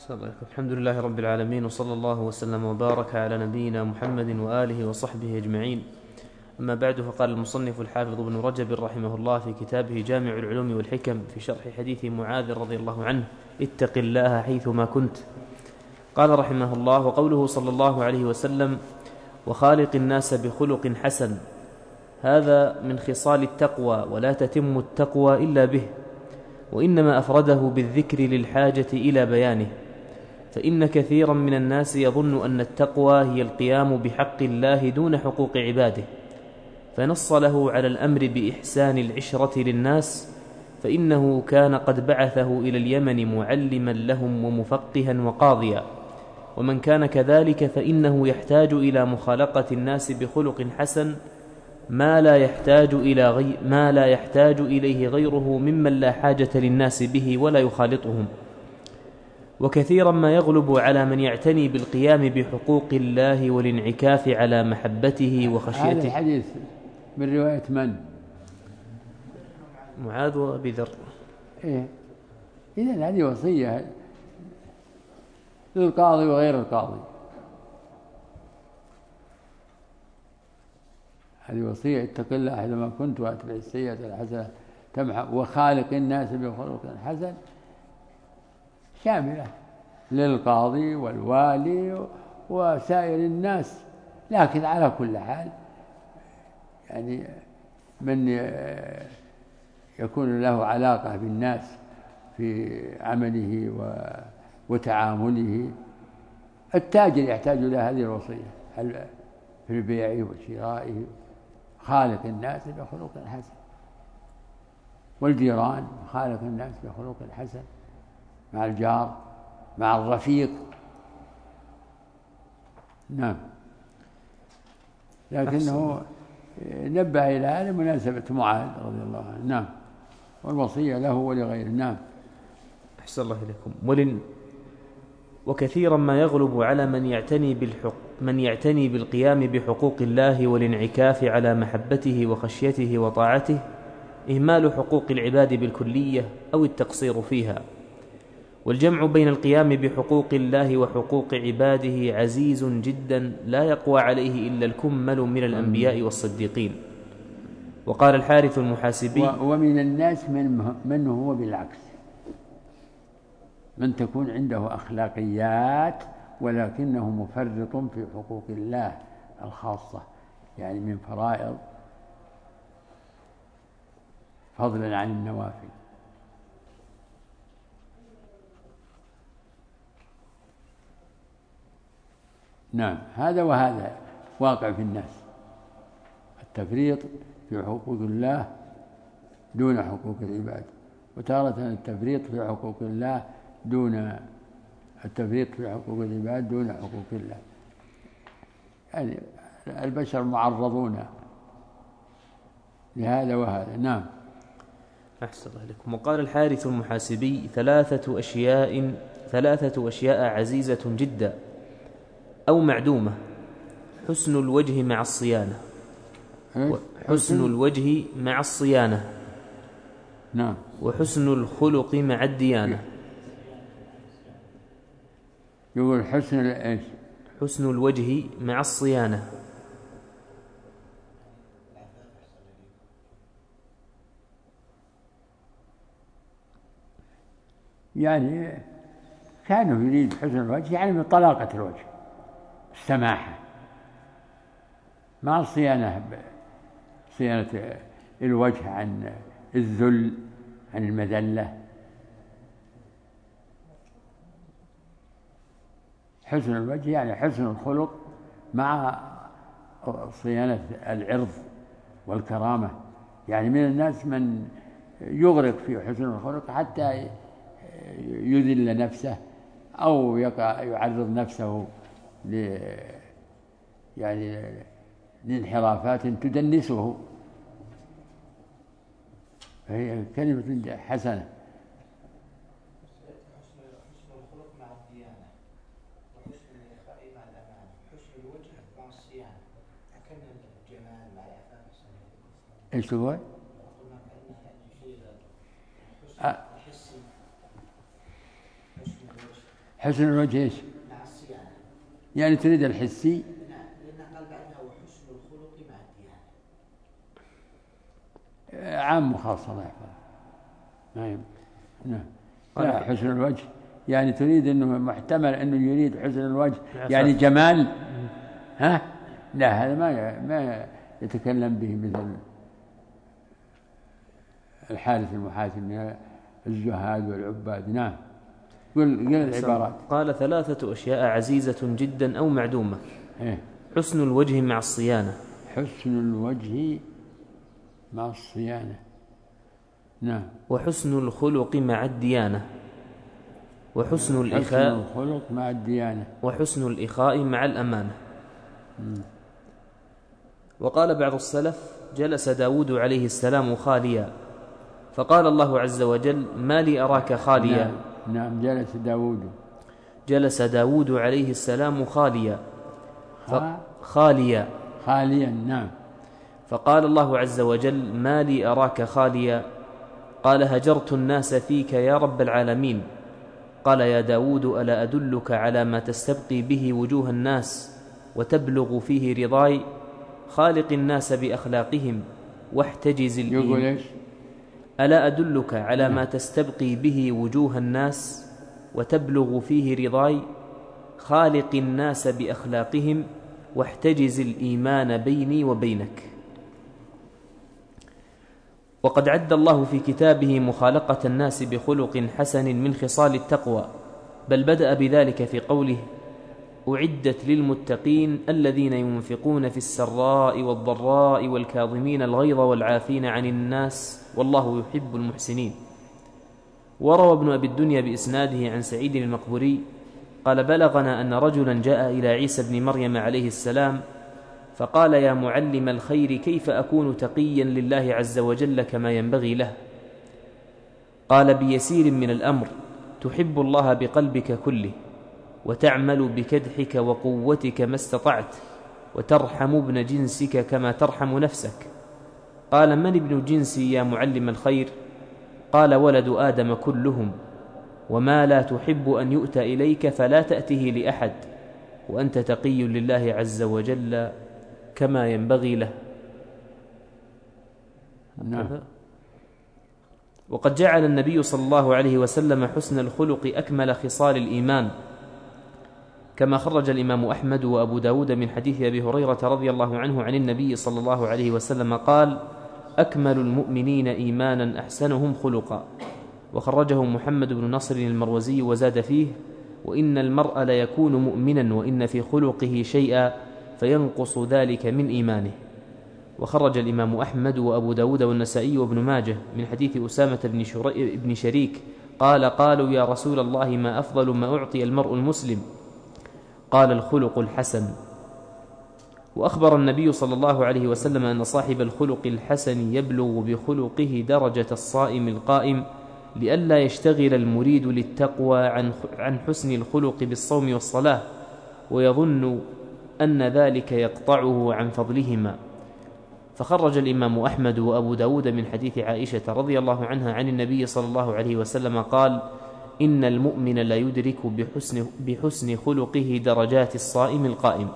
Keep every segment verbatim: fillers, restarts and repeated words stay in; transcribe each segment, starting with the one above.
الحمد لله رب العالمين، وصلى الله وسلم وبارك على نبينا محمد وآله وصحبه أجمعين. أما بعد، فقال المصنف الحافظ ابن رجب رحمه الله في كتابه جامع العلوم والحكم في شرح حديث معاذ رضي الله عنه: اتق الله حيثما كنت. قال رحمه الله: وقوله صلى الله عليه وسلم: وخالق الناس بخلق حسن، هذا من خصال التقوى، ولا تتم التقوى إلا به، وإنما أفرده بالذكر للحاجة إلى بيانه، فإن كثيرا من الناس يظن أن التقوى هي القيام بحق الله دون حقوق عباده، فنص له على الأمر بإحسان العشرة للناس، فإنه كان قد بعثه إلى اليمن معلما لهم ومفقها وقاضيا، ومن كان كذلك فإنه يحتاج إلى مخالقة الناس بخلق حسن ما لا يحتاج إلى غي ما لا يحتاج إليه غيره ممن لا حاجة للناس به ولا يخالطهم. وكثيرا ما يغلب على من يعتني بالقيام بحقوق الله والانعكاف على محبته وخشيته. هذا الحديث من رواية من؟ معاذ وأبي ذر. إيه؟ إذن هذه وصية للقاضي وغير القاضي، هذه وصية: اتق الله حيثما كنت واتبع السيئة الحسنة تمحى وخالق الناس بخلق حسن، شاملة للقاضي والوالي وسائر الناس. لكن على كل حال يعني من يكون له علاقة بالناس في عمله وتعامله، التاجر يحتاج إلى هذه الوصية في بيعه وشرائه: خالق الناس بخلق حسن. والجيران: خالق الناس بخلق حسن، مع الجار، مع الرفيق. نعم. لكنه نبه إلى هذا مناسبة معاذ رضي الله عنه. نعم. والوصية له ولغيره. نعم. أحسن الله إليكم. ولن وكثيرا ما يغلب على من يعتني بالحق من يعتني بالقيام بحقوق الله والانعكاف على محبته وخشيته وطاعته إهمال حقوق العباد بالكلية أو التقصير فيها. والجمع بين القيام بحقوق الله وحقوق عباده عزيز جدا، لا يقوى عليه إلا الكمل من الأنبياء والصديقين. وقال الحارث المحاسبي: ومن الناس من, من هو بالعكس، من تكون عنده أخلاقيات ولكنه مفرط في حقوق الله الخاصة، يعني من فرائض فضلا عن النوافل. نعم. هذا وهذا واقع في الناس، التفريط في حقوق الله دون حقوق العباد، وتارة التفريط في حقوق الله دون التفريط في حقوق العباد دون حقوق الله. يعني البشر معرضون لهذا وهذا. نعم. أحسن الله لكم. وقال الحارث المحاسبي: ثلاثة أشياء ثلاثة أشياء عزيزة جدا أو معدومة: حسن الوجه مع الصيانة حسن الوجه مع الصيانة نعم. وحسن الخلق مع الديانة. يقول حسن ايش؟ حسن الوجه مع الصيانة. يعني كانوا يريد حسن الوجه يعني من طلاقة الوجه، السماحة، مع الصيانة، صيانة الوجه عن الذل، عن المذلة. حسن الوجه يعني حسن الخلق مع صيانة العرض والكرامة. يعني من الناس من يغرق في حسن الخلق حتى يذل نفسه أو يقع يعرض نفسه ل يعني لانحرافات تدنسه. هي كلمة حسنة. حسن الخلق مع الديانة، وحسن الإخاء مع الأمانة، حسن الوجه مع الصيانة، كان الجمال مع العفاف. ايش تقول؟ حسن الوجه إيش؟ مع الصيانة. يعني تريد الحسي؟ نعم، لأن قال بعدها وحسن الخلق مع الديانة. عام وخاص الله يحفظه. نعم. نعم. لا، حسن الوجه يعني تريد أنه محتمل أنه يريد حسن الوجه يعني جمال. ها؟ لا، هذا ما ما يتكلم به مثل الحارث المحاسب من الزهاد والعباد. نعم. قل قل العبارات. قال ثلاثة أشياء عزيزة جدا أو معدومة. إيه؟ حسن الوجه مع الصيانة. حسن الوجه مع الصيانة. نعم. وحسن الخلق مع الديانة. وحسن الإخاء. حسن الخلق مع الديانة. وحسن الإخاء مع الأمانة. م. وقال بعض السلف: جلس داود عليه السلام خاليا، فقال الله عز وجل: ما لي أراك خاليا. نعم. نعم. جلس داود جلس داود عليه السلام خاليا. ف... خاليا خاليا. نعم. فقال الله عز وجل: ما لي أراك خاليا. قال: هجرت الناس فيك يا رب العالمين. قال: يا داود ألا أدلك على ما تستبقي به وجوه الناس وتبلغ فيه رضاي؟ خالق الناس بأخلاقهم واحتجز الإيمان. يقول إيش؟ ألا أدلك على ما تستبقي به وجوه الناس وتبلغ فيه رضاي؟ خالق الناس بأخلاقهم واحتجز الإيمان بيني وبينك. وقد عد الله في كتابه مخالقة الناس بخلق حسن من خصال التقوى، بل بدأ بذلك في قوله: أعدت للمتقين الذين ينفقون في السراء والضراء والكاظمين الغيظ والعافين عن الناس والله يحب المحسنين. وروى ابن أبي الدنيا بإسناده عن سعيد المقبوري قال: بلغنا أن رجلا جاء إلى عيسى بن مريم عليه السلام فقال: يا معلم الخير، كيف أكون تقيا لله عز وجل كما ينبغي له؟ قال: بيسير من الأمر، تحب الله بقلبك كله، وتعمل بكدحك وقوتك ما استطعت، وترحم ابن جنسك كما ترحم نفسك. قال: من ابن جنسي يا معلم الخير؟ قال: ولد آدم كلهم، وما لا تحب أن يؤتى إليك فلا تأته لأحد، وأنت تقي لله عز وجل كما ينبغي له. نعم. وقد جعل النبي صلى الله عليه وسلم حسن الخلق أكمل خصال الإيمان، كما خرج الإمام أحمد وأبو داود من حديث أبي هريرة رضي الله عنه عن النبي صلى الله عليه وسلم قال: أكمل المؤمنين إيمانا أحسنهم خلقا. وخرجه محمد بن نصر المروزي وزاد فيه: وإن المرء ليكون مؤمنا وإن في خلقه شيئا فينقص ذلك من إيمانه. وخرج الإمام أحمد وأبو داود والنسائي وابن ماجه من حديث أسامة بن, بن شريك قال: قالوا يا رسول الله ما أفضل ما أعطي المرء المسلم؟ قال: الخلق الحسن. وأخبر النبي صلى الله عليه وسلم أن صاحب الخلق الحسن يبلغ بخلقه درجة الصائم القائم، لئلا يشتغل المريد للتقوى عن حسن الخلق بالصوم والصلاة ويظن أن ذلك يقطعه عن فضلهما. فخرج الإمام أحمد وأبو داود من حديث عائشة رضي الله عنها عن النبي صلى الله عليه وسلم قال: إن المؤمن لا يدرك بحسن, بحسن خلقه درجات الصائم القائم.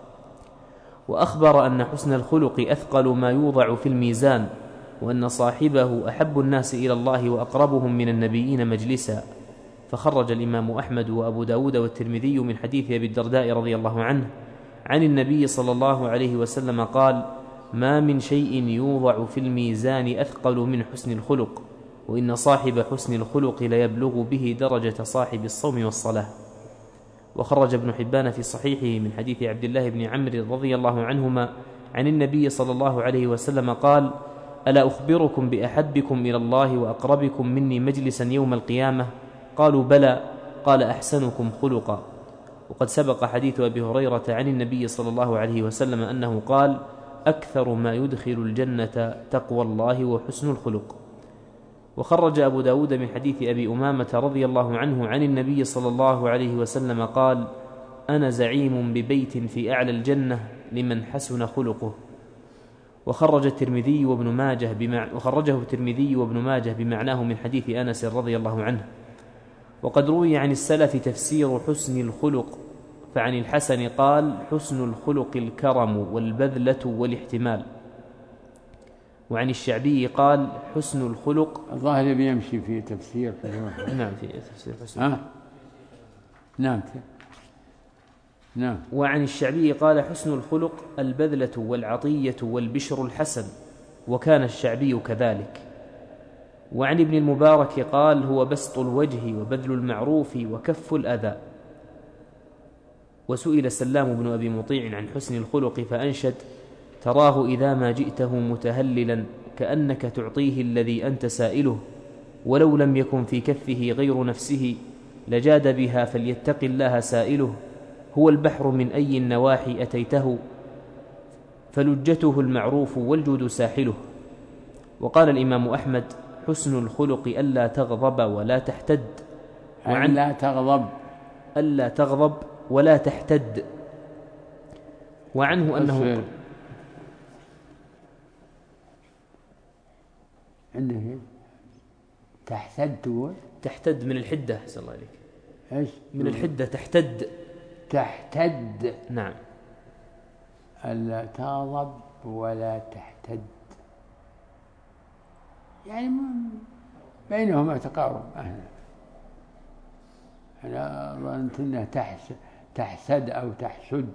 وأخبر أن حسن الخلق أثقل ما يوضع في الميزان، وأن صاحبه أحب الناس إلى الله وأقربهم من النبيين مجلسا. فخرج الإمام أحمد وأبو داود والترمذي من حديث أبي الدرداء رضي الله عنه عن النبي صلى الله عليه وسلم قال: ما من شيء يوضع في الميزان أثقل من حسن الخلق، وإن صاحب حسن الخلق ليبلغ به درجة صاحب الصوم والصلاة. وخرج ابن حبان في صحيحه من حديث عبد الله بن عمرو رضي الله عنهما عن النبي صلى الله عليه وسلم قال: ألا أخبركم بأحبكم إلى الله وأقربكم مني مجلسا يوم القيامة؟ قالوا: بلى. قال: أحسنكم خلقا. وقد سبق حديث أبي هريرة عن النبي صلى الله عليه وسلم أنه قال: أكثر ما يدخل الجنة تقوى الله وحسن الخلق. وخرج أبو داود من حديث أبي أمامة رضي الله عنه عن النبي صلى الله عليه وسلم قال: أنا زعيم ببيت في أعلى الجنة لمن حسن خلقه. وخرج الترمذي وابن ماجه بمع... وخرجه الترمذي وابن ماجه بمعناه من حديث أنس رضي الله عنه. وقد روي عن السلف تفسير حسن الخلق، فعن الحسن قال: حسن الخلق الكرم والبذلة والاحتمال. وعن الشعبي قال: حسن الخلق. الظاهر بيمشي في تفسير نعم في تفسير حسن أه؟ نعم نعم. وعن الشعبي قال: حسن الخلق البذلة والعطية والبشر الحسن، وكان الشعبي كذلك. وعن ابن المبارك قال: هو بسط الوجه وبذل المعروف وكف الأذى. وسئل سلام بن أبي مطيع عن حسن الخلق فأنشد: تراه إذا ما جئته متهللا كأنك تعطيه الذي أنت سائله، ولو لم يكن في كفه غير نفسه لجاد بها فليتق الله سائله. هو البحر من أي النواحي أتيته، فلجته المعروف والجود ساحله. وقال الإمام أحمد: حسن الخلق ألا تغضب ولا تحتد. وعن لا تغضب ألا تغضب ولا تحتد. وعنه أنه عنده تحتد تقول تحتد من الحدة. أحسن الله عليك. إيش من الحدة تحتد تحتد. نعم. ألا تغضب ولا تحتد، يعني بينهما تقارب. أنا أنا ظننت أنه تحسد أو تحسد،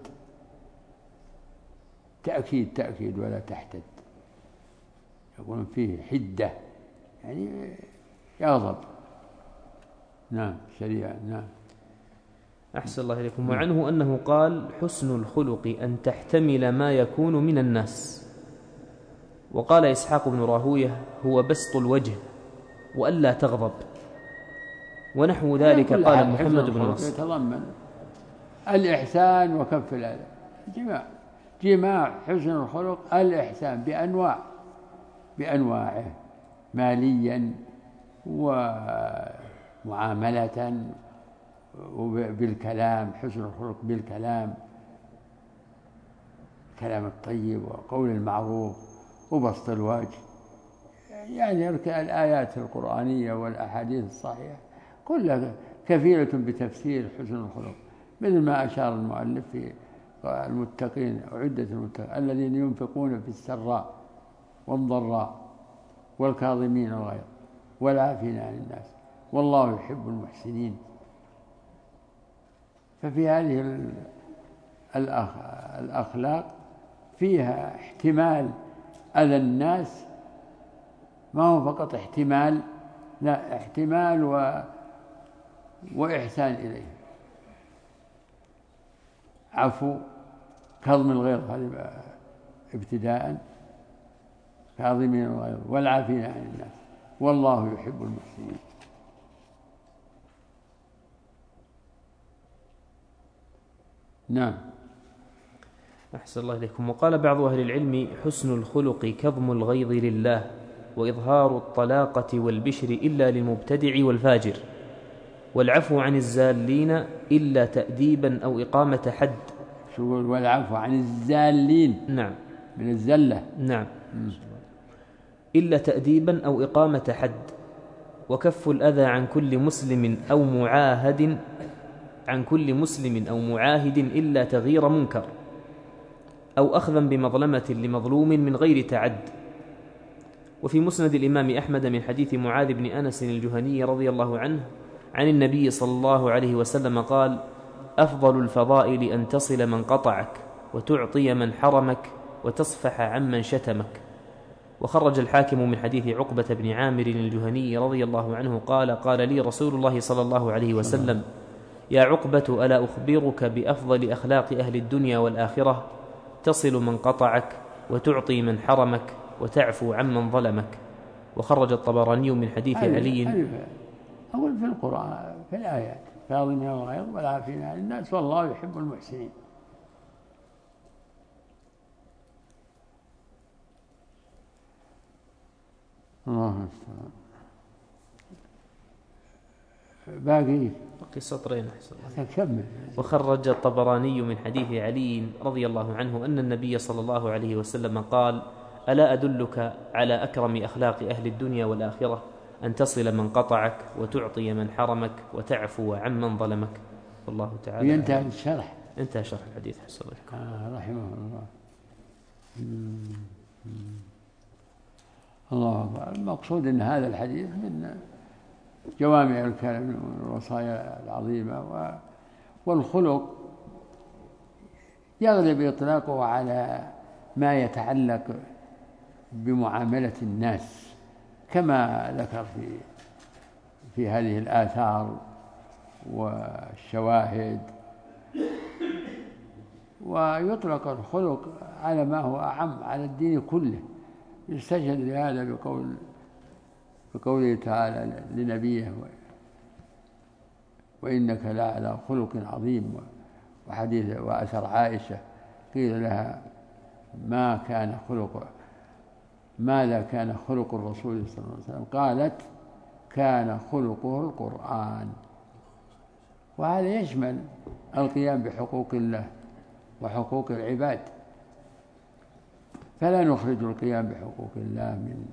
تأكيد تأكيد ولا تحتد، يكون فيه حدة يعني يغضب. نعم سريعا. نعم. أحسن الله إليكم. وعنه أنه قال: حسن الخلق أن تحتمل ما يكون من الناس. وقال إسحاق بن راهويه: هو بسط الوجه وألا تغضب. ونحو ذلك قال محمد بن نصر: يتضمن الإحسان وكف الأذى، جماع جماع حسن الخلق الإحسان بأنواع بأنواعه، ماليا ومعاملة وبالكلام، حسن الخلق بالكلام، كلام الطيب وقول المعروف وبسط الوجه. يعني الآيات القرآنية والأحاديث الصحيحة كلها كفيلة بتفسير حسن الخلق، مثل ما أشار المؤلف في المتقين وعدة المتقين الذين ينفقون في السراء والضراء والكاظمين الغيظ والعافين عن الناس والله يحب المحسنين. ففي هذه الأخلاق فيها احتمال أذى الناس، ما هو فقط احتمال، لا، احتمال و... وإحسان إليه. عفو، كظم الغيظ هذا ابتداء، كاظمين الغيظ والعافين عن الناس والله يحب المحسنين. نعم. أحسن الله إليكم. وقال بعض أهل العلم: حسن الخلق كظم الغيظ لله، وإظهار الطلاقة والبشر إلا للمبتدع والفاجر، والعفو عن الزالين إلا تأديبا أو إقامة حد. شو والعفو عن الزالين؟ نعم، من الزلة. نعم. إلا تأديبا أو إقامة حد. وكف الأذى عن كل مسلم أو معاهد عن كل مسلم أو معاهد إلا تغيير منكر، أو أخذا بمظلمة لمظلوم من غير تعد. وفي مسند الإمام أحمد من حديث معاذ بن أنس الجهني رضي الله عنه عن النبي صلى الله عليه وسلم قال: أفضل الفضائل أن تصل من قطعك، وتعطي من حرمك، وتصفح عمن شتمك. وخرج الحاكم من حديث عقبة بن عامر الجهني رضي الله عنه قال: قال لي رسول الله صلى الله عليه وسلم: يا عقبة، ألا أخبرك بأفضل أخلاق أهل الدنيا والآخرة؟ تصل من قطعك، وتعطي من حرمك، وتعفو عمن ظلمك. وخرج الطبراني من حديث علي. أقول في القرآن في الآيات: كاظمين الغيظ والعافين عن الناس والله يحب المحسنين. الله المستعان. باقي باقي سطرين. كمل. وخرج الطبراني من حديث علي رضي الله عنه أن النبي صلى الله عليه وسلم قال: ألا أدلك على أكرم أخلاق أهل الدنيا والآخرة؟ أن تصل من قطعك وتعطي من حرمك وتعفو عمن ظلمك. والله تعالى ينتهي الشرح. انتهى شرح الحديث حسن الله آه رحمه الله. الله أكبر. المقصود أن هذا الحديث من جوامع الكلم والوصايا العظيمة، والخلق يغلب إطلاقه على ما يتعلق بمعاملة الناس كما ذكر في في هذه الآثار والشواهد، ويطلق الخلق على ما هو أعم على الدين كله. يستشهد لهذا بقول بقوله تعالى لنبيه وإنك لعلى خلق عظيم، وحديث وأثر عائشة قيل لها ما كان خلق ماذا كان خلق الرسول صلى الله عليه وسلم؟ قالت كان خلقه القرآن. وهذا يشمل القيام بحقوق الله وحقوق العباد، فلا نخرج القيام بحقوق الله من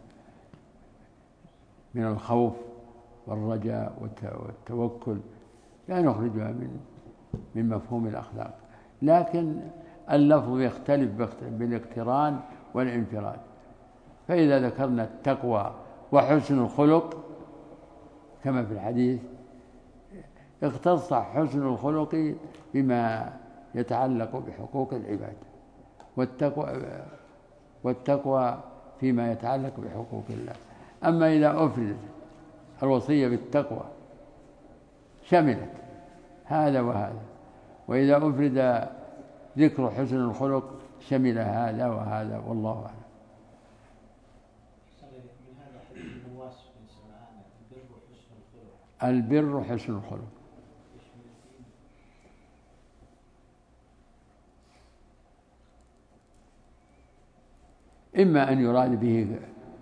من الخوف والرجاء والتوكل، لا نخرجها من من مفهوم الأخلاق، لكن اللفظ يختلف بالاقتران والانفراد. فإذا ذكرنا التقوى وحسن الخلق كما في الحديث اختص حسن الخلق بما يتعلق بحقوق العباد، والتقوى والتقوى فيما يتعلق بحقوق الله. أما إذا أفردت الوصية بالتقوى شملت هذا وهذا، وإذا أفرد ذكر حسن الخلق شمل هذا وهذا، والله أعلم. من هذا حديث النواس بن سمعان البر حسن الخلق. البر حسن الخلق. إما أن يراد به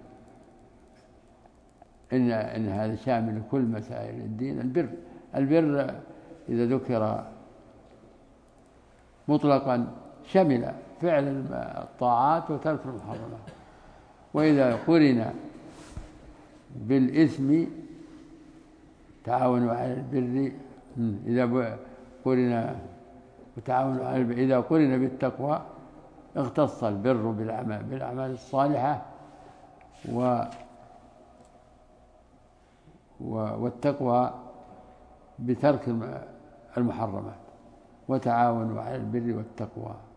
إن إن هذا شامل كل مسائل الدين. البر البر إذا ذكر مطلقا شمل فعل الطاعات وترك المحرمات، وإذا قرن بالإثم تعاونوا على البر إذا قرن وتعاونوا على البر إذا قرن بالتقوى اختص البر بالأعمال بالأعمال الصالحة و والتقوى بترك المحرمات، وتعاونوا على البر والتقوى.